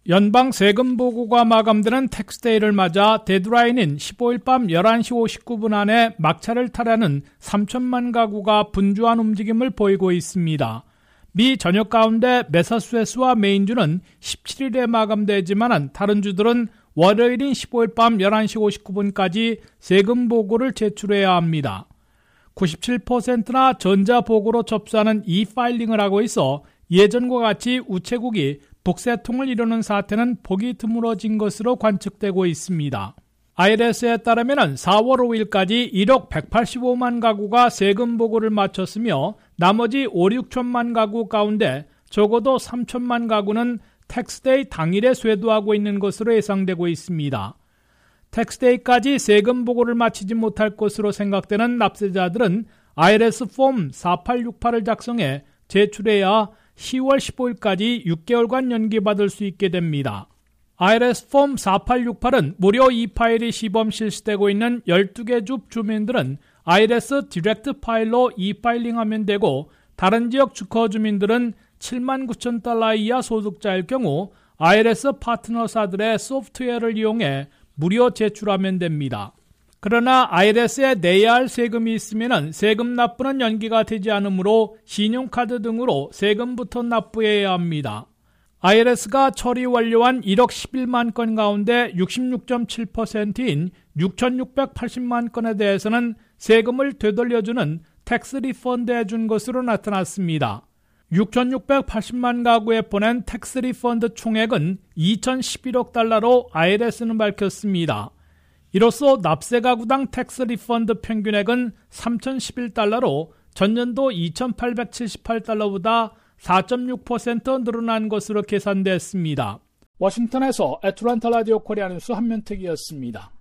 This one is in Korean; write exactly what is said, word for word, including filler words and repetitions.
연방 세금 보고가 마감되는 텍스데이를 맞아 데드라인인 십오일 밤 열한 시 오십구 분 안에 막차를 타려는 삼천만 가구가 분주한 움직임을 보이고 있습니다. 미 전역 가운데 매사추세츠와 메인주는 십칠일에 마감되지만 다른 주들은 월요일인 십오일 밤 열한 시 오십구 분까지 세금 보고를 제출해야 합니다. 구십칠 퍼센트나 전자보고로 접수하는 e-파일링을 하고 있어 예전과 같이 우체국이 복새통을 이루는 사태는 보기 드물어진 것으로 관측되고 있습니다. 아이알에스에 따르면 사월 오일까지 일억 백팔십오만 가구가 세금 보고를 마쳤으며 나머지 오천, 육천만 가구 가운데 적어도 삼천만 가구는 텍스데이 당일에 쇄도하고 있는 것으로 예상되고 있습니다. 텍스데이까지 세금 보고를 마치지 못할 것으로 생각되는 납세자들은 아이알에스 폼 사팔육팔을 작성해 제출해야 시월 십오일까지 육 개월간 연기받을 수 있게 됩니다. 아이알에스 폼 사팔육팔은 무료 e-파일이 시범 실시되고 있는 열두 개 주 주민들은 아이알에스 디렉트 파일로 e-파일링하면 되고 다른 지역 주거 주민들은 칠만 구천 달러 이하 소득자일 경우 아이알에스 파트너사들의 소프트웨어를 이용해 무료 제출하면 됩니다. 그러나 아이알에스에 내야 할 세금이 있으면 세금 납부는 연기가 되지 않으므로 신용카드 등으로 세금부터 납부해야 합니다. 아이알에스가 처리 완료한 일억 십일만 건 가운데 육십육 점 칠 퍼센트인 육천육백팔십만 건에 대해서는 세금을 되돌려주는 텍스 리펀드 해준 것으로 나타났습니다. 육천육백팔십만 가구에 보낸 텍스 리펀드 총액은 이천십일억 달러로 아이알에스는 밝혔습니다. 이로써 납세 가구당 텍스 리펀드 평균액은 삼천십일 달러로 전년도 이천팔백칠십팔 달러보다 사 점 육 퍼센트 늘어난 것으로 계산됐습니다. 워싱턴에서 애틀랜타 라디오 코리아 뉴스 한면택이었습니다.